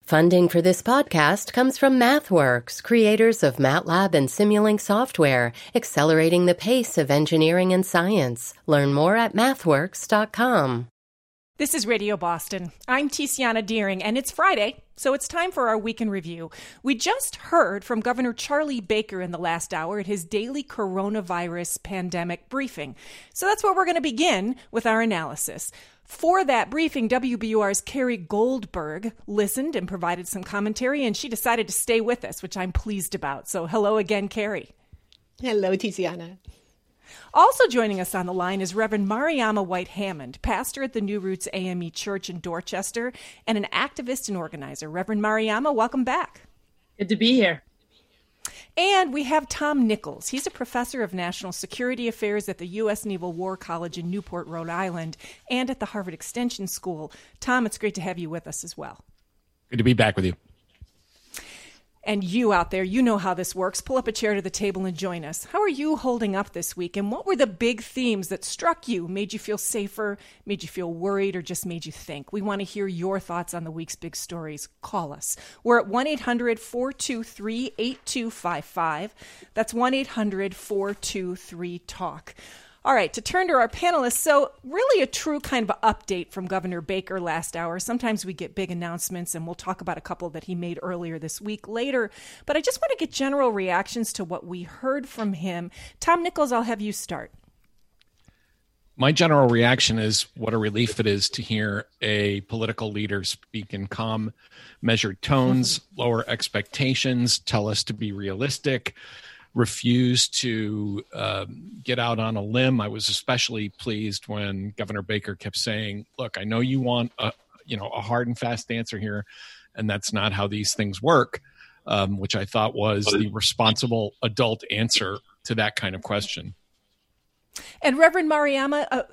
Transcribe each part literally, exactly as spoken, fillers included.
Funding for this podcast comes from MathWorks, creators of MATLAB and Simulink software, accelerating the pace of engineering and science. Learn more at mathworks dot com. This is Radio Boston. I'm Tiziana Deering, and it's Friday, so it's time for our Week in Review. We just heard from Governor Charlie Baker in the last hour at his daily coronavirus pandemic briefing. So that's where we're going to begin with our analysis. For that briefing, W B U R's Carrie Goldberg listened and provided some commentary, and she decided to stay with us, which I'm pleased about. So hello again, Carrie. Hello, Tiziana. Also joining us on the line is Reverend Mariama White Hammond, pastor at the New Roots A M E Church in Dorchester and an activist and organizer. Reverend Mariama, welcome back. Good to be here. And we have Tom Nichols. He's a professor of national security affairs at the U S Naval War College in Newport, Rhode Island, and at the Harvard Extension School. Tom, it's great to have you with us as well. Good to be back with you. And you out there, you know how this works. Pull up a chair to the table and join us. How are you holding up this week? And what were the big themes that struck you, made you feel safer, made you feel worried, or just made you think? We want to hear your thoughts on the week's big stories. Call us. We're at one eight hundred four two three eight two five five. That's one eight hundred four two three talk. All right, to turn to our panelists, so really a true kind of update from Governor Baker last hour. Sometimes we get big announcements, and we'll talk about a couple that he made earlier this week later. But I just want to get general reactions to what we heard from him. Tom Nichols, I'll have you start. My general reaction is what a relief it is to hear a political leader speak in calm, measured tones, lower expectations, tell us to be realistic, refuse to um, get out on a limb. I was especially pleased when Governor Baker kept saying, look, I know you want a, you know, a hard and fast answer here, and that's not how these things work, um, which I thought was the responsible adult answer to that kind of question. And Reverend Mariama, uh,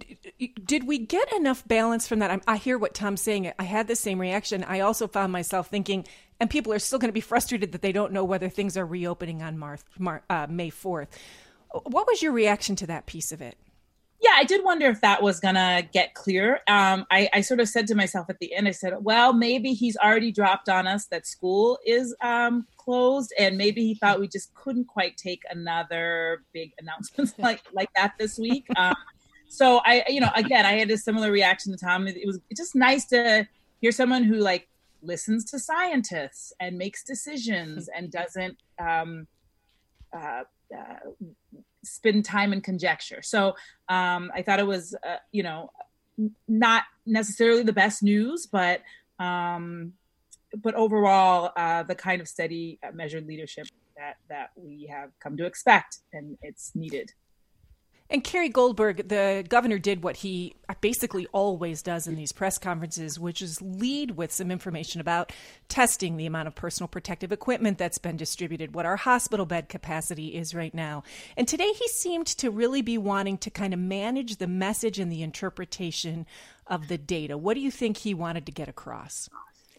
did we get enough balance from that? I, I hear what Tom's saying. I had the same reaction. I also found myself thinking, and people are still going to be frustrated that they don't know whether things are reopening on Mar- Mar- uh, May fourth. What was your reaction to that piece of it? Yeah, I did wonder if that was going to get clear. Um, I, I sort of said to myself at the end, I said, well, maybe he's already dropped on us that school is um, closed, and maybe he thought we just couldn't quite take another big announcement like, like that this week. Um, so I, you know, again, I had a similar reaction to Tom. It, it was just nice to hear someone who like listens to scientists and makes decisions and doesn't um, uh, uh, spend time in conjecture. So um, I thought it was, uh, you know, not necessarily the best news, but um, but overall, uh, the kind of steady, uh, measured leadership that that we have come to expect, and it's needed. And Carrie Goldberg, the governor did what he basically always does in these press conferences, which is lead with some information about testing, the amount of personal protective equipment that's been distributed, what our hospital bed capacity is right now. And today he seemed to really be wanting to kind of manage the message and the interpretation of the data. What do you think he wanted to get across?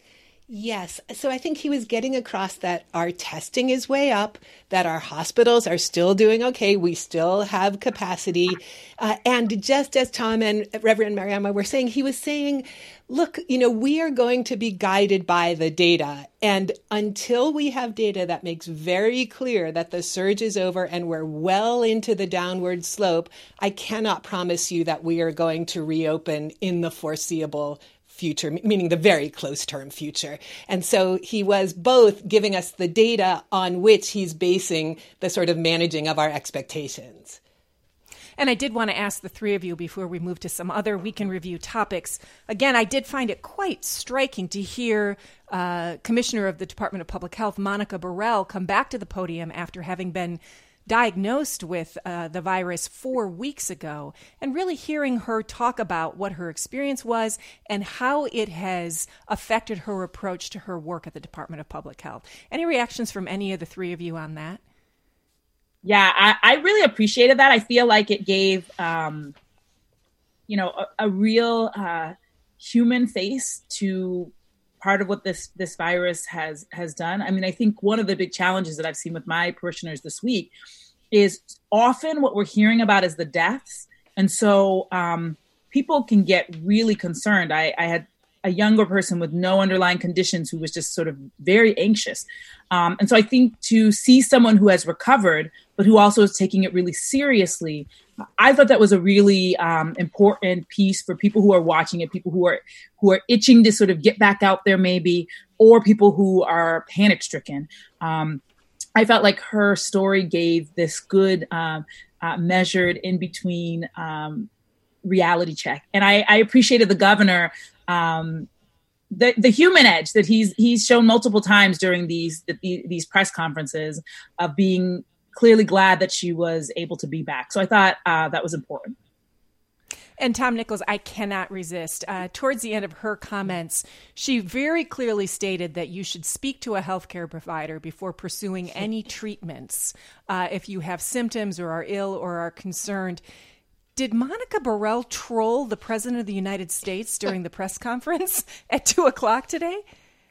Yes. So I think he was getting across that our testing is way up, that our hospitals are still doing okay. We still have capacity. Uh, and just as Tom and Reverend Mariama were saying, he was saying, look, you know, we are going to be guided by the data. And until we have data that makes very clear that the surge is over and we're well into the downward slope, I cannot promise you that we are going to reopen in the foreseeable future, meaning the very close term future. And so he was both giving us the data on which he's basing the sort of managing of our expectations. And I did want to ask the three of you before we move to some other Week in Review topics. Again, I did find it quite striking to hear uh, Commissioner of the Department of Public Health, Monica Burrell, come back to the podium after having been diagnosed with uh, the virus four weeks ago, and really hearing her talk about what her experience was and how it has affected her approach to her work at the Department of Public Health. Any reactions from any of the three of you on that? Yeah, I, I really appreciated that. I feel like it gave, um, you know, a, a real uh, human face to part of what this this virus has has done. I mean, I think one of the big challenges that I've seen with my parishioners this week is often what we're hearing about is the deaths. And so um, people can get really concerned. I, I had a younger person with no underlying conditions who was just sort of very anxious. Um, and so I think to see someone who has recovered, but who also is taking it really seriously, I thought that was a really um, important piece for people who are watching it, people who are who are itching to sort of get back out there maybe, or people who are panic stricken. Um, I felt like her story gave this good um, uh, measured in between um, reality check. And I, I appreciated the governor, um, the, the human edge that he's he's shown multiple times during these the, these press conferences of being clearly glad that she was able to be back. So I thought uh, that was important. And Tom Nichols, I cannot resist. Uh, towards the end of her comments, she very clearly stated that you should speak to a healthcare provider before pursuing any treatments uh, if you have symptoms or are ill or are concerned. Did Monica Burrell troll the President of the United States during the press conference at two o'clock today?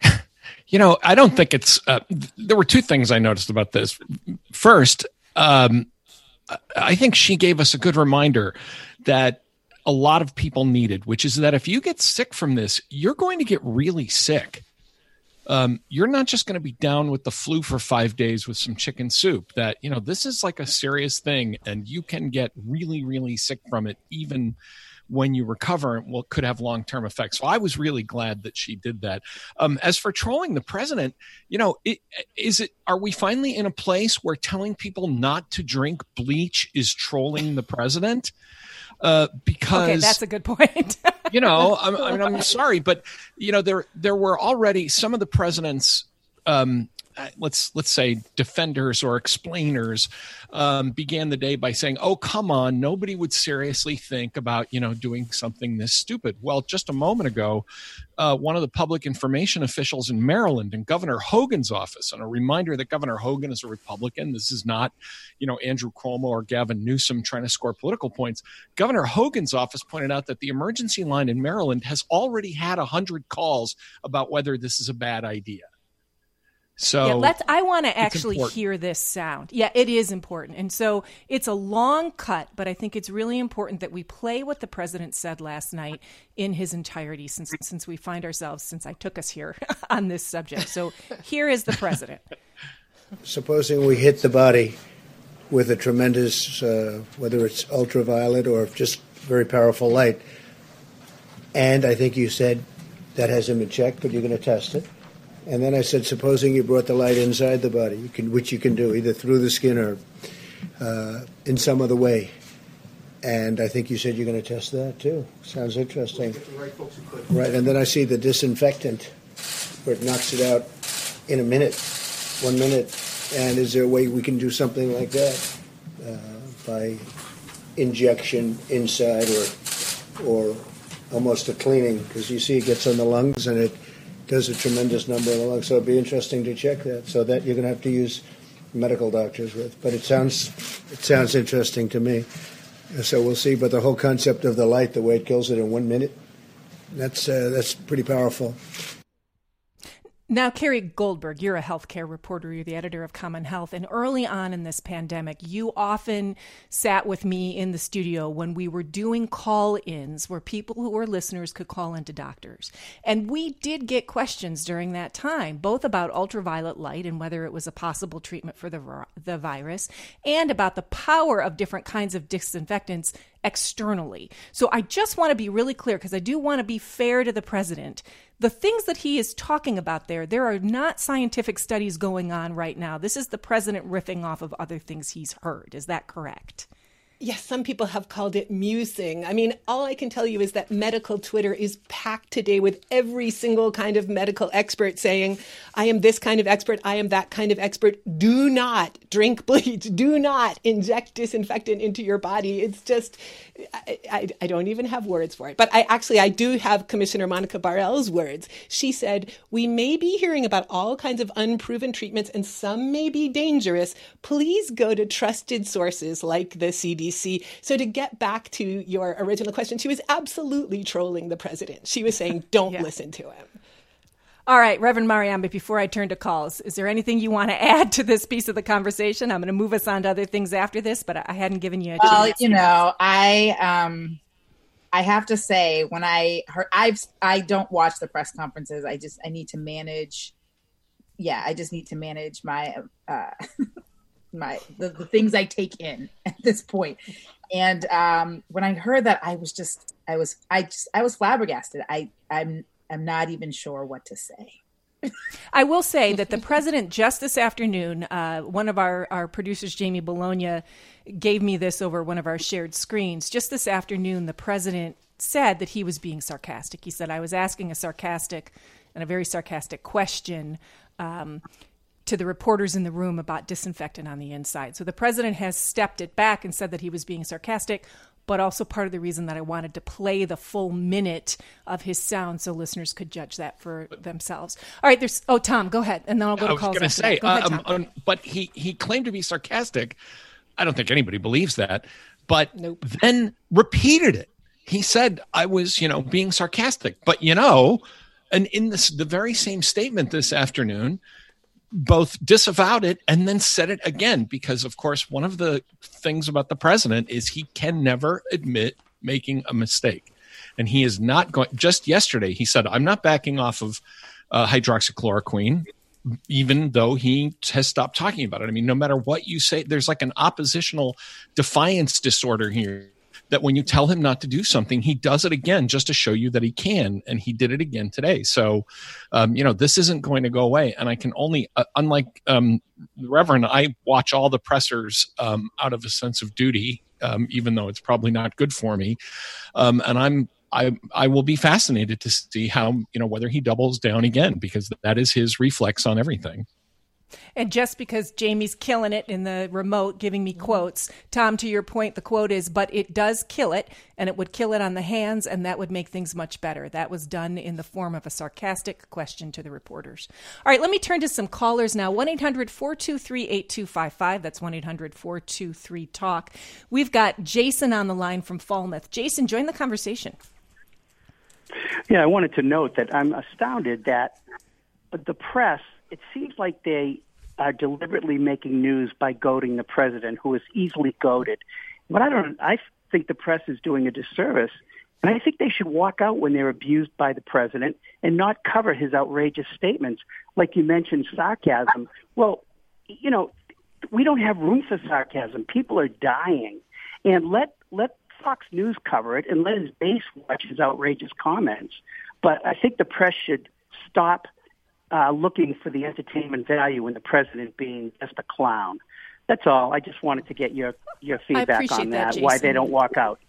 You know, I don't think it's uh, – there were two things I noticed about this. First, um, I think she gave us a good reminder that a lot of people needed, which is that if you get sick from this, you're going to get really sick. Um, you're not just going to be down with the flu for five days with some chicken soup. That, you know, this is like a serious thing, and you can get really, really sick from it even when you recover, and well, could have long-term effects. So I was really glad that she did that. Um, as for trolling the president, you know, it, is it, are we finally in a place where telling people not to drink bleach is trolling the president? Uh, because okay, that's a good point. you know, I'm, I mean, I'm sorry, but you know, there, there were already some of the president's, um, let's let's say defenders or explainers um, began the day by saying, oh, come on, nobody would seriously think about, you know, doing something this stupid. Well, just a moment ago, uh, one of the public information officials in Maryland in Governor Hogan's office, and a reminder that Governor Hogan is a Republican. This is not, you know, Andrew Cuomo or Gavin Newsom trying to score political points. Governor Hogan's office pointed out that the emergency line in Maryland has already had one hundred calls about whether this is a bad idea. So yeah, let's, I want to actually important. hear this sound. Yeah, it is important. And so it's a long cut, but I think it's really important that we play what the president said last night in his entirety since since we find ourselves, since I took us here on this subject. So here is the president. Supposing we hit the body with a tremendous, uh, whether it's ultraviolet or just very powerful light, and I think you said that hasn't been checked, but you're going to test it. And then I said, supposing you brought the light inside the body, you can, which you can do either through the skin or uh, in some other way. And I think you said you're going to test that too. Sounds interesting. Right, and then I see the disinfectant where it knocks it out in a minute, one minute. And is there a way we can do something like that uh, by injection inside or or almost a cleaning? Because you see it gets on the lungs and it does a tremendous number in the lungs. So it'd be interesting to check that. So that you're going to have to use medical doctors with. But it sounds it sounds interesting to me. So we'll see. But the whole concept of the light, the way it kills it in one minute, that's uh, that's pretty powerful. Now, Carrie Goldberg, you're a healthcare reporter. You're the editor of Common Health. And early on in this pandemic, you often sat with me in the studio when we were doing call-ins where people who were listeners could call into doctors. And we did get questions during that time, both about ultraviolet light and whether it was a possible treatment for the, the virus, and about the power of different kinds of disinfectants externally. So I just want to be really clear, because I do want to be fair to the president. The things that he is talking about there, there are not scientific studies going on right now. This is the president riffing off of other things he's heard. Is that correct? Yes, some people have called it musing. I mean, all I can tell you is that medical Twitter is packed today with every single kind of medical expert saying, I am this kind of expert, I am that kind of expert. Do not drink bleach. Do not inject disinfectant into your body. It's just, I, I, I don't even have words for it. But I actually, I do have Commissioner Monica Burrell's words. She said, we may be hearing about all kinds of unproven treatments and some may be dangerous. Please go to trusted sources like the C D C. So to get back to your original question, she was absolutely trolling the president. She was saying, don't yeah. listen to him. All right, Reverend Mariambe, before I turn to calls, is there anything you want to add to this piece of the conversation? I'm going to move us on to other things after this, but I hadn't given you a chance. Well, you know, I, um, I have to say, when I heard, I've, I don't watch the press conferences. I just, I need to manage. Yeah, I just need to manage my, uh, my, the, the things I take in at this point. And um, when I heard that, I was just, I was, I just, I was flabbergasted. I, I'm, I'm not even sure what to say. I will say that the president just this afternoon, uh, one of our, our producers, Jamie Bologna, gave me this over one of our shared screens. Just this afternoon, the president said that he was being sarcastic. He said, I was asking a sarcastic and a very sarcastic question um, to the reporters in the room about disinfectant on the inside. So the president has stepped it back and said that he was being sarcastic, but also part of the reason that I wanted to play the full minute of his sound so listeners could judge that for themselves. All right, there's, oh, Tom, go ahead, and then I'll go to calls. I was going to say, go ahead, um, um, but he, he claimed to be sarcastic. I don't think anybody believes that, but nope. Then repeated it. He said, I was, you know, being sarcastic, but, you know, and in this, the very same statement this afternoon, both disavowed it and then said it again, because, of course, one of the things about the president is he can never admit making a mistake. And he is not going. Just yesterday, he said, I'm not backing off of uh, hydroxychloroquine, even though he has stopped talking about it. I mean, no matter what you say, there's like an oppositional defiance disorder here, that when you tell him not to do something, he does it again just to show you that he can. And he did it again today. So, um, you know, this isn't going to go away. And I can only, uh, unlike um, the Reverend, I watch all the pressers um, out of a sense of duty, um, even though it's probably not good for me. Um, and I'm, I, I will be fascinated to see how, you know, whether he doubles down again, because that is his reflex on everything. And just because Jamie's killing it in the remote, giving me quotes, Tom, to your point, the quote is, but it does kill it, and it would kill it on the hands, and that would make things much better. That was done in the form of a sarcastic question to the reporters. All right, let me turn to some callers now. one eight hundred four two three eight two five five. That's one eight hundred four two three talk. We've got Jason on the line from Falmouth. Jason, join the conversation. Yeah, I wanted to note that I'm astounded that the press, it seems like they are deliberately making news by goading the president, who is easily goaded. But I don't. I think the press is doing a disservice, and I think they should walk out when they're abused by the president and not cover his outrageous statements. Like you mentioned, sarcasm. Well, you know, we don't have room for sarcasm. People are dying, and let let Fox News cover it, and let his base watch his outrageous comments. But I think the press should stop Uh, looking for the entertainment value in the president being just a clown. That's all. I just wanted to get your, your feedback on that, that why they don't walk out.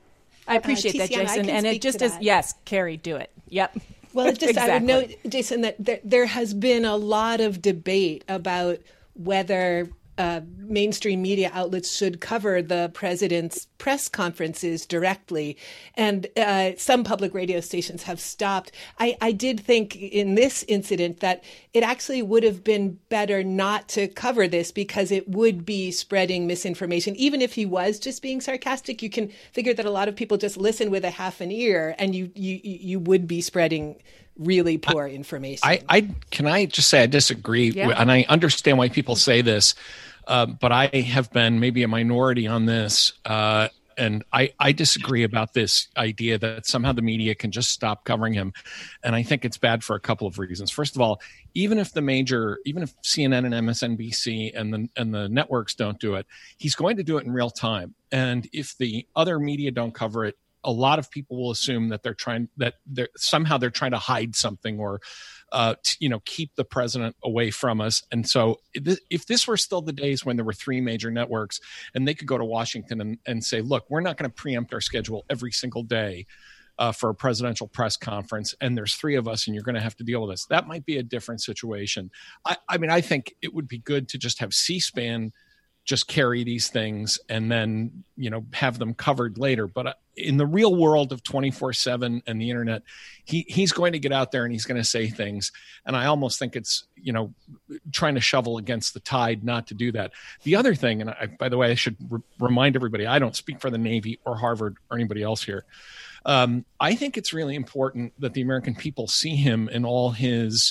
I appreciate uh, that, Jason. And it just is, yes, Carrie, do it. Yep. Well, it just exactly. I would note, Jason, that there, there has been a lot of debate about whether Uh, mainstream media outlets should cover the president's press conferences directly. And uh, some public radio stations have stopped. I, I did think in this incident that it actually would have been better not to cover this, because it would be spreading misinformation. Even if he was just being sarcastic, you can figure that a lot of people just listen with a half an ear, and you you, you would be spreading really poor information. I, I can I just say I disagree, yeah. and I understand why people say this, uh, but I have been maybe a minority on this, uh, and I, I disagree about this idea that somehow the media can just stop covering him, and I think it's bad for a couple of reasons. First of all, even if the major, even if C N N and M S N B C and the and the networks don't do it, he's going to do it in real time, and if the other media don't cover it, a lot of people will assume that they're trying that they're somehow they're trying to hide something, or uh, t- you know, keep the president away from us. And so if, if this were still the days when there were three major networks and they could go to Washington and, and say, look, we're not going to preempt our schedule every single day uh, for a presidential press conference, and there's three of us and you're going to have to deal with this, that might be a different situation. I, I mean, I think it would be good to just have C-SPAN just carry these things and then, you know, have them covered later. But in the real world of twenty-four seven and the internet, he he's going to get out there and he's going to say things. And I almost think it's, you know, trying to shovel against the tide not to do that. The other thing, and I, by the way, I should re- remind everybody, I don't speak for the Navy or Harvard or anybody else here. Um, I think it's really important that the American people see him in all his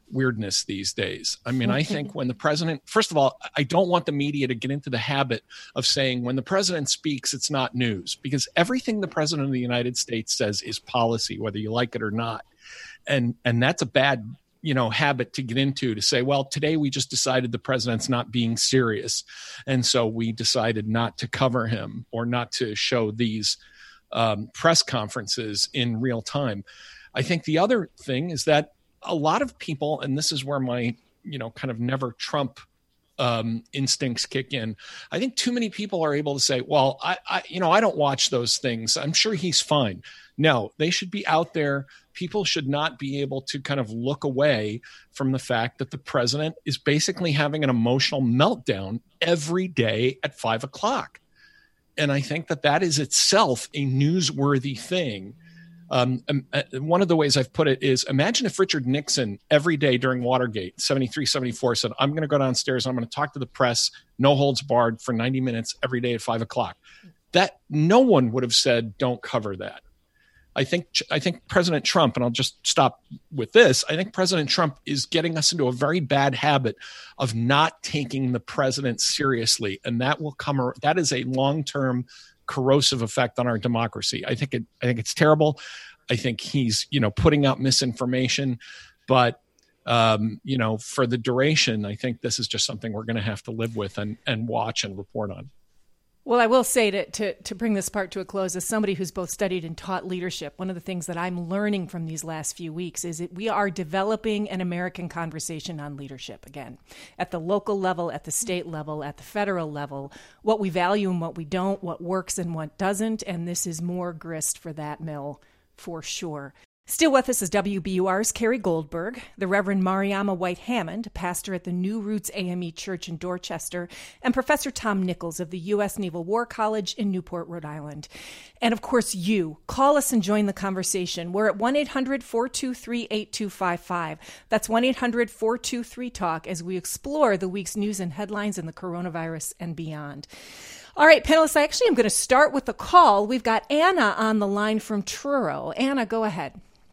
weirdness these days. I mean, I think when the president, first of all, I don't want the media to get into the habit of saying when the president speaks, it's not news, because everything the president of the United States says is policy, whether you like it or not. And, and that's a bad, you know, habit to get into, to say, well, today we just decided the president's not being serious. And so we decided not to cover him or not to show these um, press conferences in real time. I think the other thing is that a lot of people, and this is where my, you know, kind of never Trump um, instincts kick in. I think too many people are able to say, well, I, I, you know, I don't watch those things. I'm sure he's fine. No, they should be out there. People should not be able to kind of look away from the fact that the president is basically having an emotional meltdown every day at five o'clock. And I think that that is itself a newsworthy thing. Um, uh, one of the ways I've put it is, imagine if Richard Nixon every day during Watergate, seventy-three, seventy-four, said, I'm going to go downstairs, I'm going to talk to the press, no holds barred, for ninety minutes every day at five o'clock. That no one would have said, don't cover that. I think, I think President Trump, and I'll just stop with this, I think President Trump is getting us into a very bad habit of not taking the president seriously. And that will come, that is a long-term corrosive effect on our democracy. I think it, I think it's terrible. I think he's, you know, putting out misinformation, but, um, you know, for the duration, I think this is just something we're going to have to live with and, and watch and report on. Well, I will say to, to to bring this part to a close, as somebody who's both studied and taught leadership, one of the things that I'm learning from these last few weeks is that we are developing an American conversation on leadership again, at the local level, at the state level, at the federal level, what we value and what we don't, what works and what doesn't. And this is more grist for that mill for sure. Still with us is W B U R's Carrie Goldberg, the Reverend Mariama White Hammond, pastor at the New Roots A M E Church in Dorchester, and Professor Tom Nichols of the U S Naval War College in Newport, Rhode Island. And of course, you. Call us and join the conversation. We're at one eight hundred four two three eight two five five. That's one eight hundred four two three talk as we explore the week's news and headlines in the coronavirus and beyond. All right, panelists, I actually am going to start with the call. We've got Anna on the line from Truro. Anna, go ahead.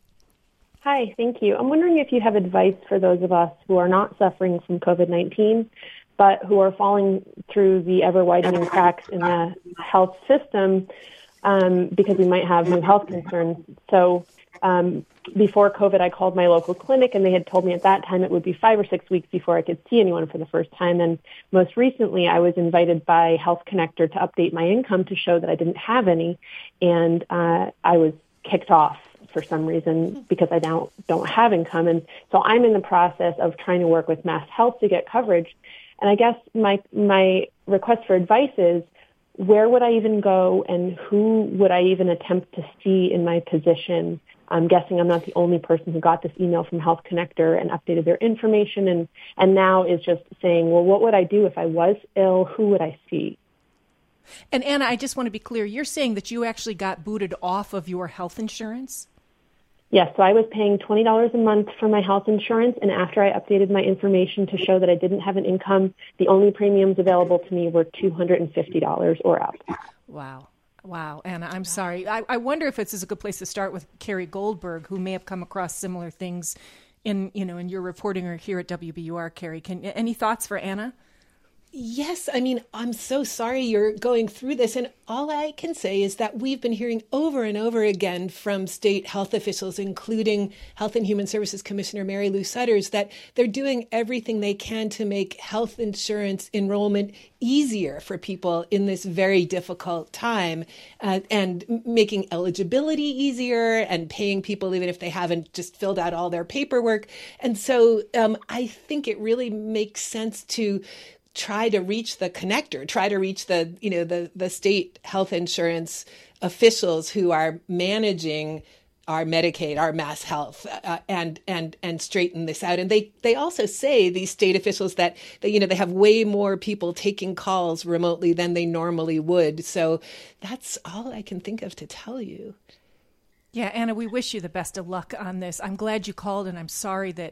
Hi, thank you. I'm wondering if you have advice for those of us who are not suffering from COVID nineteen, but who are falling through the ever-widening cracks in the health system um, because we might have new health concerns. So um, before COVID, I called my local clinic, and they had told me at that time it would be five or six weeks before I could see anyone for the first time. And most recently, I was invited by Health Connector to update my income to show that I didn't have any, and uh, I was kicked off for some reason because I now don't have income. And so I'm in the process of trying to work with Mass Health to get coverage. And I guess my my request for advice is, where would I even go and who would I even attempt to see in my position? I'm guessing I'm not the only person who got this email from Health Connector and updated their information and, and now is just saying, well, what would I do if I was ill? Who would I see? And Anna, I just want to be clear. You're saying that you actually got booted off of your health insurance? Yes, so I was paying twenty dollars a month for my health insurance, and after I updated my information to show that I didn't have an income, the only premiums available to me were two hundred fifty dollars or up. Wow. Wow, Anna, I'm sorry. I, I wonder if this is a good place to start with Carrie Goldberg, who may have come across similar things in, you know, in your reporting or here at W B U R, Carrie. Can, any thoughts for Anna? Yes, I mean, I'm so sorry you're going through this. And all I can say is that we've been hearing over and over again from state health officials, including Health and Human Services Commissioner Mary Lou Sutters, that they're doing everything they can to make health insurance enrollment easier for people in this very difficult time, uh, and making eligibility easier and paying people even if they haven't just filled out all their paperwork. And so um, I think it really makes sense to try to reach the connector, try to reach the, you know, the, the state health insurance officials who are managing our Medicaid, our Mass Health, uh, and and and straighten this out. And they they also say, these state officials, that, that you know they have way more people taking calls remotely than they normally would. So that's all I can think of to tell you. Yeah, Anna, we wish you the best of luck on this. I'm glad you called, and I'm sorry that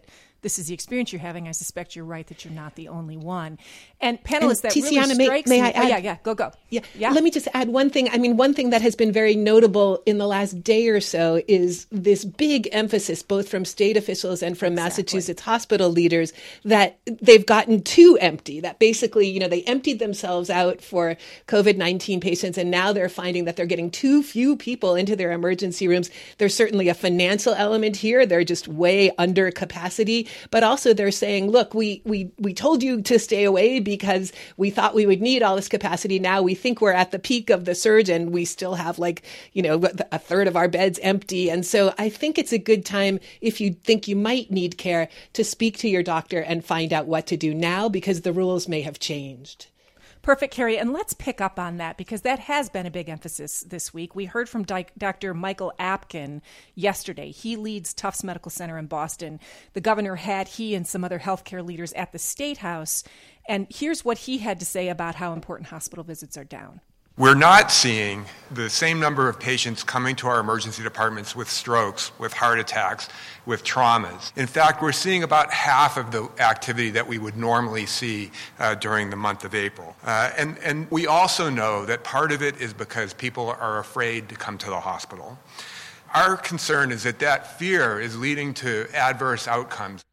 this is the experience you're having, I suspect you're right that you're not the only one. And panelists, and that Tiziana, really strikes may, may me. I add, oh, yeah, yeah, go, go. Yeah. yeah. Let me just add one thing. I mean, one thing that has been very notable in the last day or so is this big emphasis, both from state officials and from exactly. Massachusetts hospital leaders, that they've gotten too empty, that basically, you know, they emptied themselves out for COVID nineteen patients, and now they're finding that they're getting too few people into their emergency rooms. There's certainly a financial element here. They're just way under capacity, but also they're saying, look, we, we, we told you to stay away because we thought we would need all this capacity. Now we think we're at the peak of the surge and we still have like, you know, a third of our beds empty. And so I think it's a good time, if you think you might need care, to speak to your doctor and find out what to do now, because the rules may have changed. Perfect, Carrie. And let's pick up on that, because that has been a big emphasis this week. We heard from Doctor Michael Apkin yesterday. He leads Tufts Medical Center in Boston. The governor had he and some other healthcare leaders at the State House. And here's what he had to say about how important hospital visits are down. We're not seeing the same number of patients coming to our emergency departments with strokes, with heart attacks, with traumas. In fact, we're seeing about half of the activity that we would normally see uh, during the month of April. Uh, and, and we also know that part of it is because people are afraid to come to the hospital. Our concern is that that fear is leading to adverse outcomes.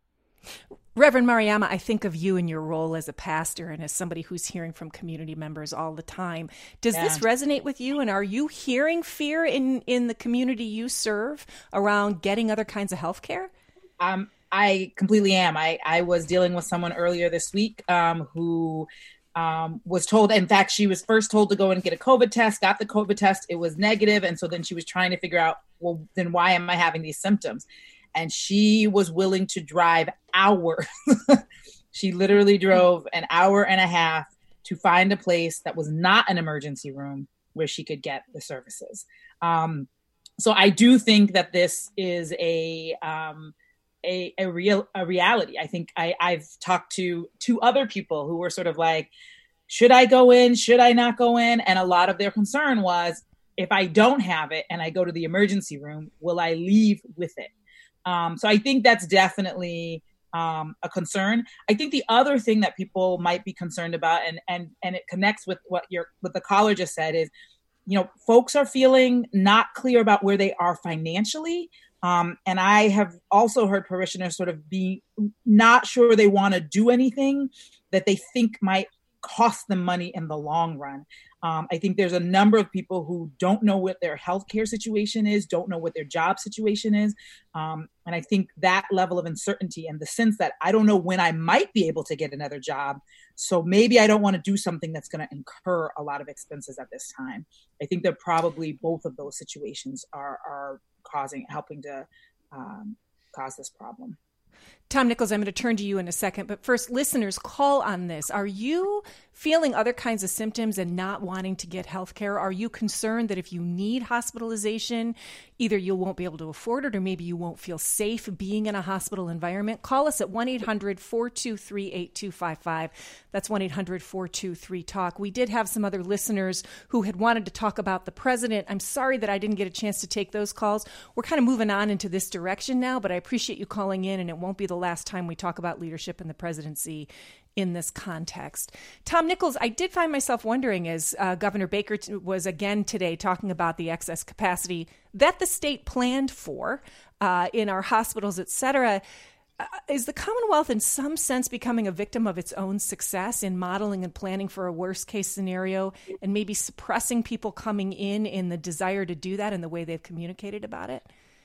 Reverend Mariama, I think of you in your role as a pastor and as somebody who's hearing from community members all the time. Does yeah. this resonate with you? And are you hearing fear in, in the community you serve around getting other kinds of health care? Um, I completely am. I, I was dealing with someone earlier this week um, who um, was told, in fact, she was first told to go and get a COVID test, got the COVID test. It was negative. And so then she was trying to figure out, well, then why am I having these symptoms? And she was willing to drive hours. She literally drove an hour and a half to find a place that was not an emergency room where she could get the services. Um, so I do think that this is a um, a, a real a reality. I think I, I've talked to two other people who were sort of like, should I go in? Should I not go in? And a lot of their concern was, if I don't have it and I go to the emergency room, will I leave with it? Um, so I think that's definitely um, a concern. I think the other thing that people might be concerned about, and and and it connects with what your what the caller just said, is, you know, folks are feeling not clear about where they are financially. Um, and I have also heard parishioners sort of be not sure they want to do anything that they think might cost them money in the long run. Um, I think there's a number of people who don't know what their healthcare situation is, don't know what their job situation is. Um, and I think that level of uncertainty and the sense that I don't know when I might be able to get another job, so maybe I don't want to do something that's going to incur a lot of expenses at this time. I think that probably both of those situations are, are causing, helping to um, cause this problem. Tom Nichols, I'm going to turn to you in a second, but first, listeners, call on this. Are you feeling other kinds of symptoms and not wanting to get health care? Are you concerned that if you need hospitalization, either you won't be able to afford it or maybe you won't feel safe being in a hospital environment? Call us at one eight hundred four two three eight two five five. That's one eight hundred four two three talk. We did have some other listeners who had wanted to talk about the president. I'm sorry that I didn't get a chance to take those calls. We're kind of moving on into this direction now, but I appreciate you calling in, and it won't be the last time we talk about leadership in the presidency in this context. Tom Nichols, I did find myself wondering, as uh, Governor Baker t- was again today talking about the excess capacity that the state planned for uh, in our hospitals, et cetera, uh, is the Commonwealth in some sense becoming a victim of its own success in modeling and planning for a worst case scenario and maybe suppressing people coming in in the desire to do that in the way they've communicated about it?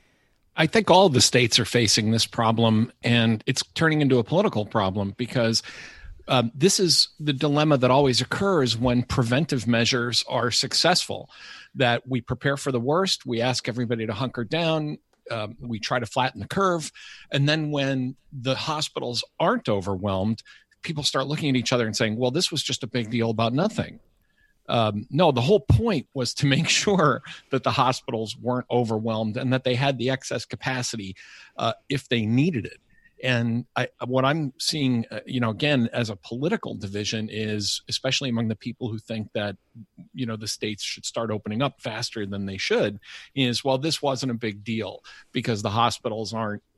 I think all of the states are facing this problem, and it's turning into a political problem because um, this is the dilemma that always occurs when preventive measures are successful, that we prepare for the worst, we ask everybody to hunker down, um, we try to flatten the curve, and then when the hospitals aren't overwhelmed, people start looking at each other and saying, well, this was just a big deal about nothing. Um, no, the whole point was to make sure that the hospitals weren't overwhelmed and that they had the excess capacity uh, if they needed it. And I, what I'm seeing, uh, you know, again, as a political division is, especially among the people who think that, you know, the states should start opening up faster than they should, is, well, this wasn't a big deal because the hospitals aren't,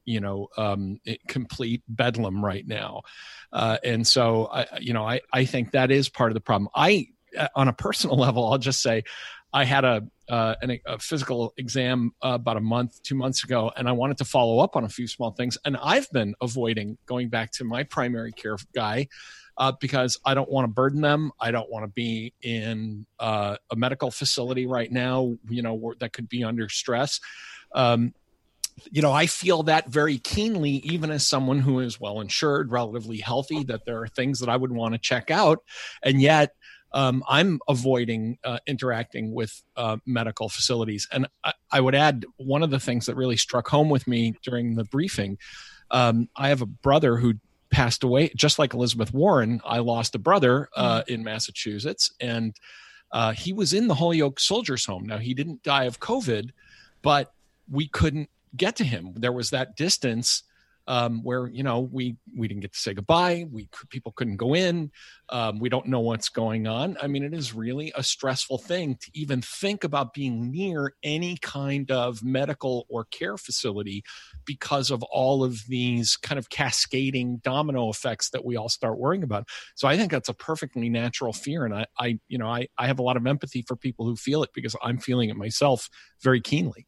you know, um, complete bedlam right now. Uh, and so, I, you know, I, I think that is part of the problem. I, on a personal level, I'll just say I had a, uh, an, a physical exam uh, about a month, two months ago, and I wanted to follow up on a few small things. And I've been avoiding going back to my primary care guy uh, because I don't want to burden them. I don't want to be in uh, a medical facility right now, you know, where, that could be under stress. Um, you know, I feel that very keenly, even as someone who is well insured, relatively healthy, that there are things that I would want to check out. And yet, Um, I'm avoiding uh, interacting with uh, medical facilities. And I, I would add one of the things that really struck home with me during the briefing. Um, I have a brother who passed away, just like Elizabeth Warren. I lost a brother uh, in Massachusetts, and uh, he was in the Holyoke Soldiers Home. Now, he didn't die of COVID, but we couldn't get to him. There was that distance Um, where, you know, we, we didn't get to say goodbye. We people couldn't go in. Um, we don't know what's going on. I mean, it is really a stressful thing to even think about being near any kind of medical or care facility because of all of these kind of cascading domino effects that we all start worrying about. So I think that's a perfectly natural fear. And I, I you know, I, I have a lot of empathy for people who feel it because I'm feeling it myself very keenly.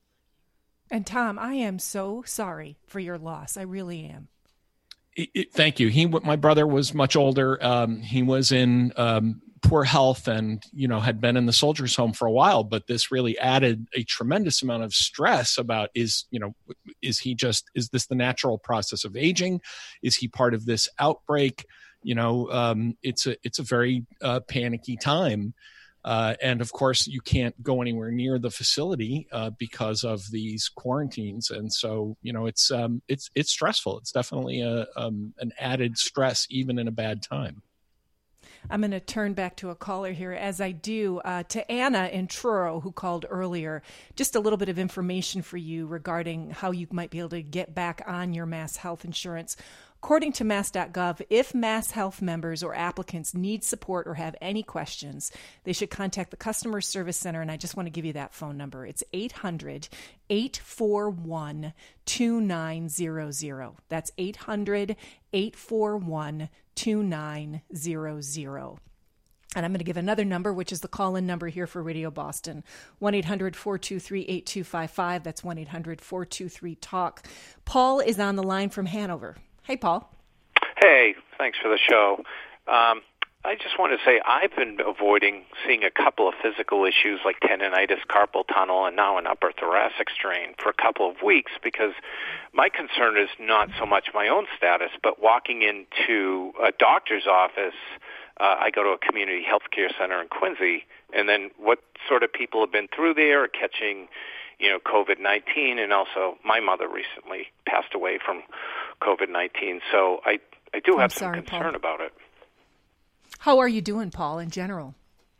And Tom, I am so sorry for your loss. I really am. It, it, thank you. He, my brother was much older. Um, he was in um, poor health and, you know, had been in the soldiers' home for a while, but this really added a tremendous amount of stress about is, you know, is he just, is this the natural process of aging? Is he part of this outbreak? You know, um, it's a, it's a very uh, panicky time. Uh, and of course, you can't go anywhere near the facility uh, because of these quarantines, and so you know it's um, it's it's stressful. It's definitely a um, an added stress, even in a bad time. I'm going to turn back to a caller here, as I do uh, to Anna in Truro, who called earlier. Just a little bit of information for you regarding how you might be able to get back on your Mass Health insurance. According to mass dot gov, if Mass Health members or applicants need support or have any questions, they should contact the Customer Service Center, and I just want to give you that phone number. It's eight hundred, eight four one, two nine zero zero. That's eight hundred, eight four one, two nine zero zero. And I'm going to give another number, which is the call-in number here for Radio Boston, one eight hundred, four two three, eight two five five. That's one eight hundred, four two three, talk. Paul is on the line from Hanover. Hey, Paul. Hey, thanks for the show. Um, I just want to say I've been avoiding seeing a couple of physical issues like tendonitis, carpal tunnel, and now an upper thoracic strain for a couple of weeks because my concern is not so much my own status, but walking into a doctor's office. Uh, I go to a community health care center in Quincy, and then what sort of people have been through there catching, you know, COVID nineteen, and also my mother recently passed away from COVID nineteen. So I, I do have I'm some sorry, concern Paul. about it. How are you doing, Paul, in general?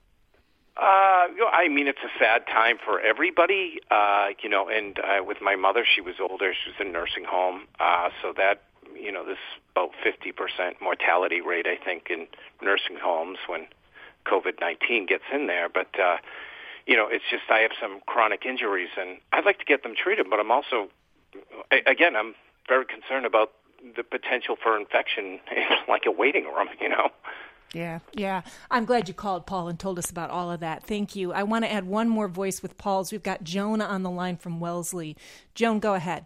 Uh, you know, I mean, it's a sad time for everybody, uh, you know, and uh, with my mother, she was older. She was in a nursing home. Uh, so that, you know, this about fifty percent mortality rate, I think, in nursing homes when COVID nineteen gets in there. But, uh, you know, it's just I have some chronic injuries, and I'd like to get them treated, but I'm also, again, I'm very concerned about the potential for infection in like a waiting room, you know. Yeah, yeah. I'm glad you called, Paul, and told us about all of that. Thank you. I want to add one more voice with Paul's. We've got Joan on the line from Wellesley. Joan, go ahead.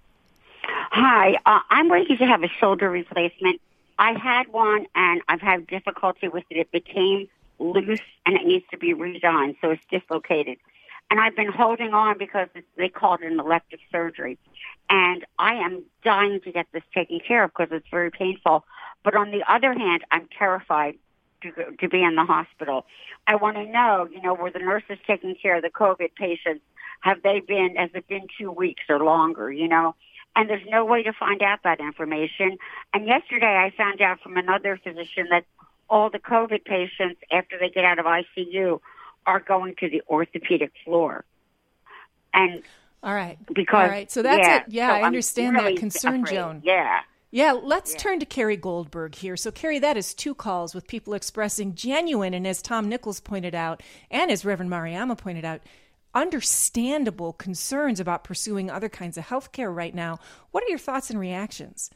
Hi, uh, I'm waiting to have a shoulder replacement. I had one, and I've had difficulty with it. It became loose, and it needs to be redone, so it's dislocated. And I've been holding on because it's, they called it an elective surgery. And I am dying to get this taken care of because it's very painful. But on the other hand, I'm terrified to, to be in the hospital. I want to know, you know, were the nurses taking care of the COVID patients? Have they been, has it been two weeks or longer, you know? And there's no way to find out that information. And yesterday I found out from another physician that all the COVID patients, after they get out of I C U, are going to the orthopedic floor. And all right. Because, all right. So that's yeah, it. Yeah, so I understand really that concern, afraid. Joan. Yeah. Yeah, let's yeah. turn to Carrie Goldberg here. So, Carrie, that is two calls with people expressing genuine, and as Tom Nichols pointed out, and as Reverend Mariama pointed out, understandable concerns about pursuing other kinds of healthcare right now. What are your thoughts and reactions?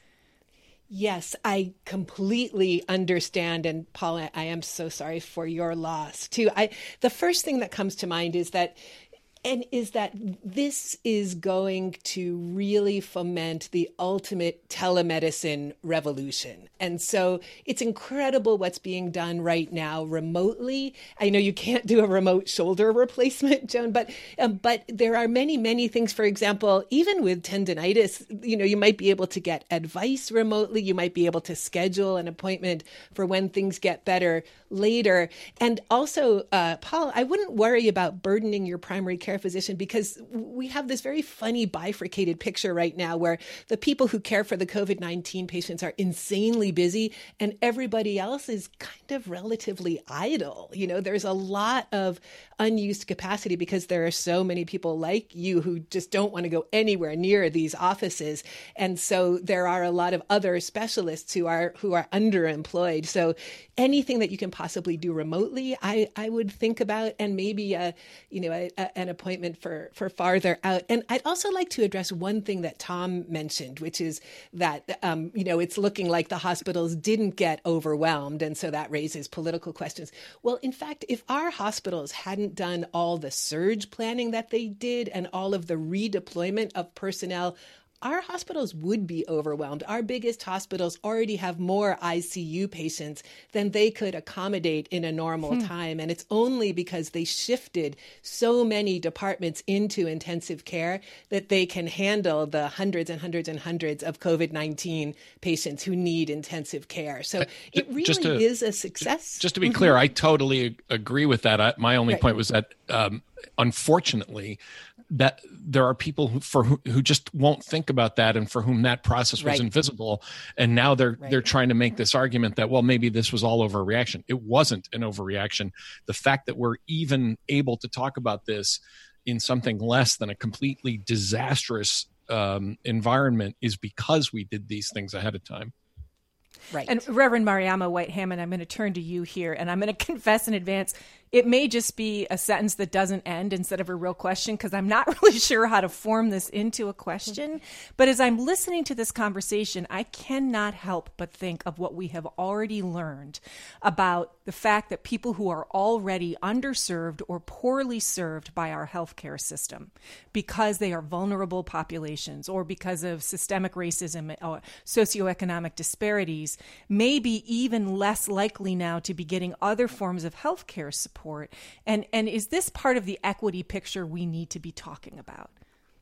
Yes, I completely understand. And Paula, I am so sorry for your loss too. I, the first thing that comes to mind is that And is that this is going to really foment the ultimate telemedicine revolution. And so it's incredible what's being done right now remotely. I know you can't do a remote shoulder replacement, Joan, but um, but there are many, many things. For example, even with tendinitis, you know, you might be able to get advice remotely. You might be able to schedule an appointment for when things get better later. And also, uh, Paul, I wouldn't worry about burdening your primary care physician, because we have this very funny bifurcated picture right now where the people who care for the COVID nineteen patients are insanely busy and everybody else is kind of relatively idle. You know, there's a lot of unused capacity because there are so many people like you who just don't want to go anywhere near these offices. And so there are a lot of other specialists who are who are underemployed. So anything that you can possibly do remotely, I, I would think about, and maybe a, you know, a, a, an appointment for, for farther out. And I'd also like to address one thing that Tom mentioned, which is that, um, you know, it's looking like the hospitals didn't get overwhelmed. And so that raises political questions. Well, in fact, if our hospitals hadn't done all the surge planning that they did and all of the redeployment of personnel, our hospitals would be overwhelmed. Our biggest hospitals already have more I C U patients than they could accommodate in a normal hmm. time. And it's only because they shifted so many departments into intensive care that they can handle the hundreds and hundreds and hundreds of COVID nineteen patients who need intensive care. So uh, it really to, is a success. Just to be mm-hmm. clear, I totally agree with that. I, my only right. point was that, um, unfortunately, that there are people who, for who, who just won't think about that, and for whom that process was right. invisible. And now they're right. they're trying to make this argument that, well, maybe this was all overreaction. It wasn't an overreaction. The fact that we're even able to talk about this in something less than a completely disastrous um, environment is because we did these things ahead of time. Right. And Reverend Mariama White Hammond, I'm going to turn to you here, and I'm going to confess in advance, it may just be a sentence that doesn't end instead of a real question, because I'm not really sure how to form this into a question. But as I'm listening to this conversation, I cannot help but think of what we have already learned about the fact that people who are already underserved or poorly served by our healthcare system because they are vulnerable populations or because of systemic racism or socioeconomic disparities may be even less likely now to be getting other forms of healthcare support. And and is this part of the equity picture we need to be talking about?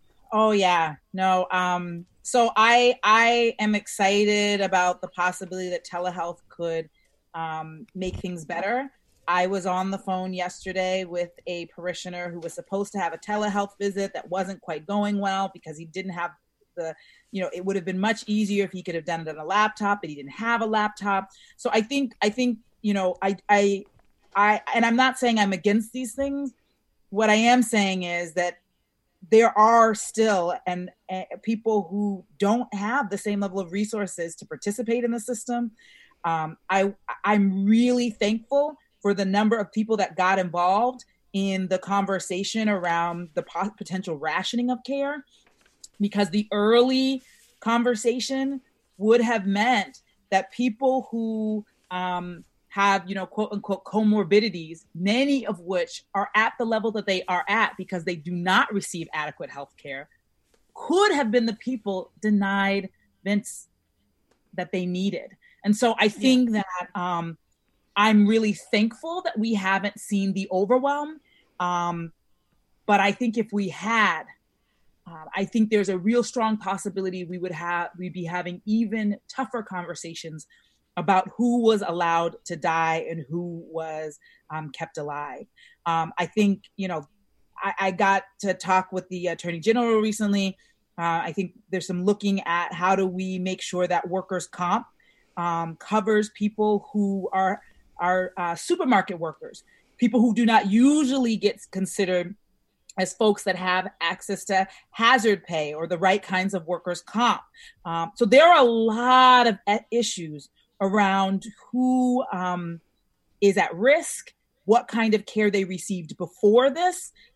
Oh yeah, no. Um, so I I am excited about the possibility that telehealth could um, make things better. I was on the phone yesterday with a parishioner who was supposed to have a telehealth visit that wasn't quite going well because he didn't have the, you know, it would have been much easier if he could have done it on a laptop, but he didn't have a laptop. So I think I think you know I I. I, and I'm not saying I'm against these things. What I am saying is that there are still and uh, people who don't have the same level of resources to participate in the system. Um, I, I'm really thankful for the number of people that got involved in the conversation around the po- potential rationing of care, because the early conversation would have meant that people who um, have, you know, quote unquote, comorbidities, many of which are at the level that they are at because they do not receive adequate health care, could have been the people denied Vince that they needed. And so I think yeah. that um, I'm really thankful that we haven't seen the overwhelm. Um, but I think if we had, uh, I think there's a real strong possibility we would have, we'd be having even tougher conversations about who was allowed to die and who was um, kept alive. Um, I think, you know, I, I got to talk with the Attorney General recently. Uh, I think there's some looking at how do we make sure that workers' comp um, covers people who are, are uh, supermarket workers, people who do not usually get considered as folks that have access to hazard pay or the right kinds of workers' comp. Um, so there are a lot of issues around who um, is at risk, what kind of care they received before this,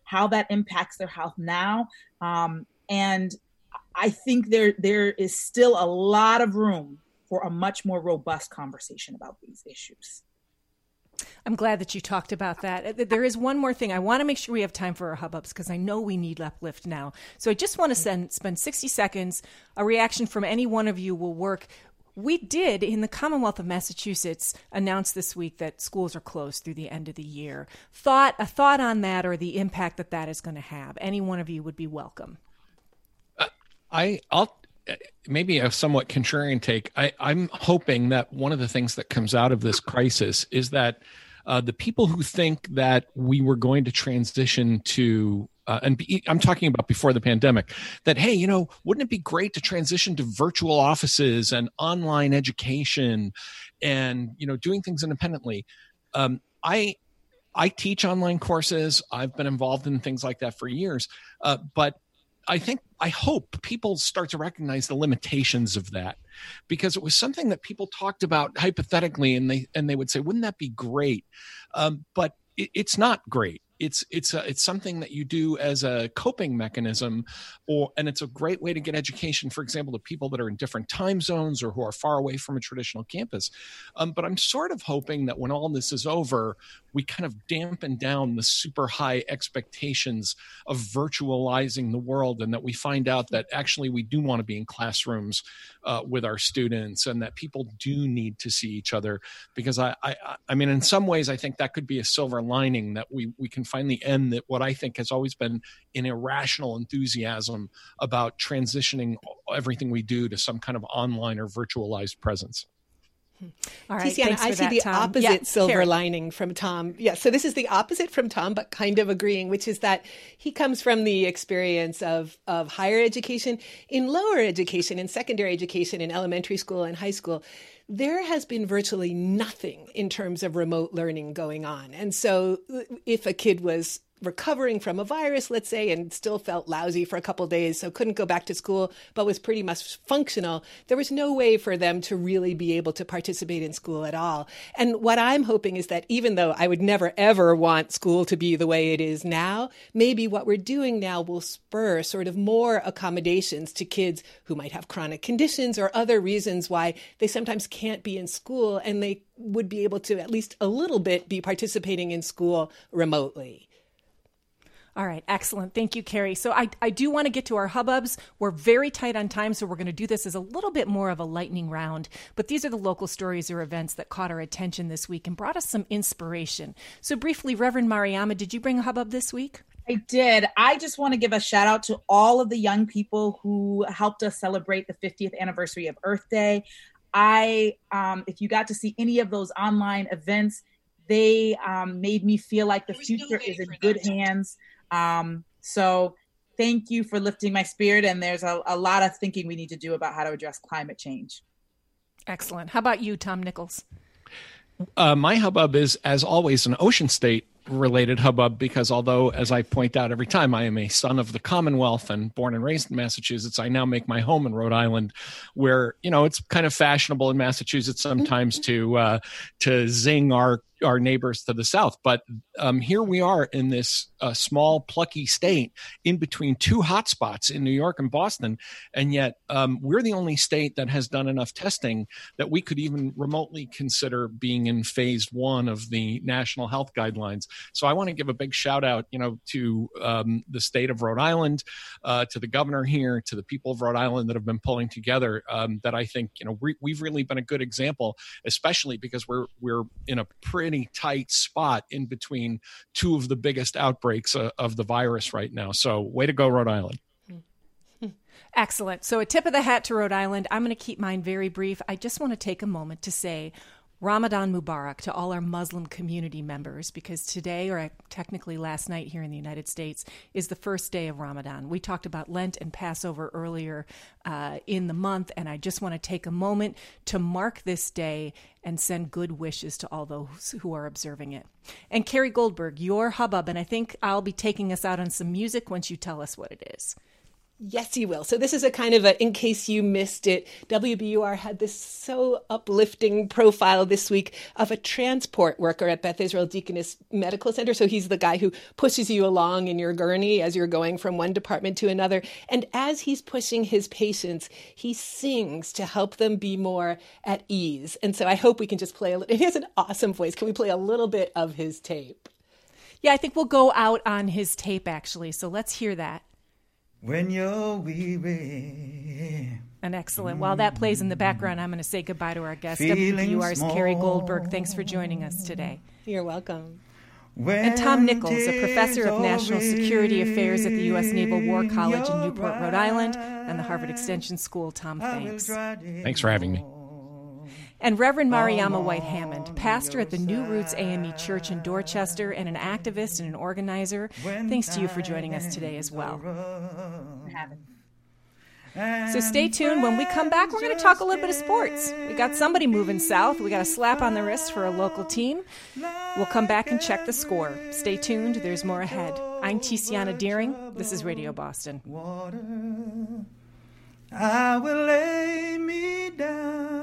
how that impacts their health now. Um, and I think there there is still a lot of room for a much more robust conversation about these issues. I'm glad that you talked about that. There is one more thing. I want to make sure we have time for our hubbubs because I know we need uplift now. So I just want to send, spend sixty seconds. A reaction from any one of you will work. We did, in the Commonwealth of Massachusetts, announce this week that schools are closed through the end of the year. Thought, a thought on that or the impact that that is going to have. Any one of you would be welcome. Uh, I, I'll maybe a somewhat contrarian take. I, I'm hoping that one of the things that comes out of this crisis is that uh, the people who think that we were going to transition to Uh, and be, I'm talking about before the pandemic, that, hey, you know, wouldn't it be great to transition to virtual offices and online education and, you know, doing things independently? Um, I I teach online courses. I've been involved in things like that for years. Uh, but I think, I hope people start to recognize the limitations of that, because it was something that people talked about hypothetically, and they and they would say, wouldn't that be great? Um, but it, it's not great. It's it's a, it's something that you do as a coping mechanism, or and it's a great way to get education, for example, to people that are in different time zones or who are far away from a traditional campus. Um, but I'm sort of hoping that when all this is over, we kind of dampen down the super high expectations of virtualizing the world, and that we find out that actually we do want to be in classrooms uh, with our students, and that people do need to see each other. Because I, I, I mean, in some ways, I think that could be a silver lining, that we we can finally end that what I think has always been an irrational enthusiasm about transitioning everything we do to some kind of online or virtualized presence. All right, Tiziana, I see that, the Tom. opposite Yeah, silver Carrie. lining from Tom. Yeah, so this is the opposite from Tom, but kind of agreeing, which is that he comes from the experience of, of higher education. In lower education, in secondary education, in elementary school and high school, there has been virtually nothing in terms of remote learning going on. And so if a kid was recovering from a virus, let's say, and still felt lousy for a couple of days, so couldn't go back to school, but was pretty much functional, there was no way for them to really be able to participate in school at all. And what I'm hoping is that even though I would never, ever want school to be the way it is now, maybe what we're doing now will spur sort of more accommodations to kids who might have chronic conditions or other reasons why they sometimes can't be in school, and they would be able to at least a little bit be participating in school remotely. All right, excellent. Thank you, Carrie. So I, I do want to get to our hubbubs. We're very tight on time, so we're going to do this as a little bit more of a lightning round. But these are the local stories or events that caught our attention this week and brought us some inspiration. So briefly, Reverend Mariama, did you bring a hubbub this week? I did. I just want to give a shout out to all of the young people who helped us celebrate the fiftieth anniversary of Earth Day. I, um, if you got to see any of those online events, they um, made me feel like the future is in good hands. Um, so thank you for lifting my spirit. And there's a, a lot of thinking we need to do about how to address climate change. Excellent. How about you, Tom Nichols? Uh, my hubbub is, as always, an Ocean State related hubbub, because although, as I point out every time, I am a son of the Commonwealth and born and raised in Massachusetts, I now make my home in Rhode Island, where, you know, it's kind of fashionable in Massachusetts sometimes to uh, to zing our our neighbors to the south. But um, here we are in this uh, small, plucky state in between two hotspots in New York and Boston. And yet um, we're the only state that has done enough testing that we could even remotely consider being in phase one of the national health guidelines. So I want to give a big shout out, you know, to um, the state of Rhode Island, uh, to the governor here, to the people of Rhode Island that have been pulling together, um, that I think, you know, we, we've really been a good example, especially because we're, we're in a pretty tight spot in between two of the biggest outbreaks uh, of the virus right now. So way to go, Rhode Island. Excellent. So a tip of the hat to Rhode Island. I'm going to keep mine very brief. I just want to take a moment to say Ramadan Mubarak to all our Muslim community members, because today, or technically last night here in the United States, is the first day of Ramadan. We talked about Lent and Passover earlier uh, in the month, and I just want to take a moment to mark this day and send good wishes to all those who are observing it. And Carrie Goldberg, your hubbub, and I think I'll be taking us out on some music once you tell us what it is. Yes, you will. So this is a kind of a, in case you missed it, W B U R had this so uplifting profile this week of a transport worker at Beth Israel Deaconess Medical Center. So he's the guy who pushes you along in your gurney as you're going from one department to another. And as he's pushing his patients, he sings to help them be more at ease. And so I hope we can just play a little. He has an awesome voice. Can we play a little bit of his tape? Yeah, I think we'll go out on his tape, actually. So let's hear that. When you're weary. And excellent. While that plays in the background, I'm going to say goodbye to our guest, W B U R's Carrie Goldberg. Thanks for joining us today. You're welcome. When and Tom Nichols, a professor of national security affairs at the U S Naval War College in Newport, Rhode Island, and the Harvard Extension School. Tom, thanks. Thanks for having me. And Reverend Mariama White Hammond, pastor at the New Roots A M E Church in Dorchester and an activist and an organizer. Thanks to you for joining us today as well. So stay tuned. When we come back, we're going to talk a little bit of sports. We got somebody moving south. We got a slap on the wrist for a local team. We'll come back and check the score. Stay tuned. There's more ahead. I'm Tiziana Deering. This is Radio Boston. I will lay me down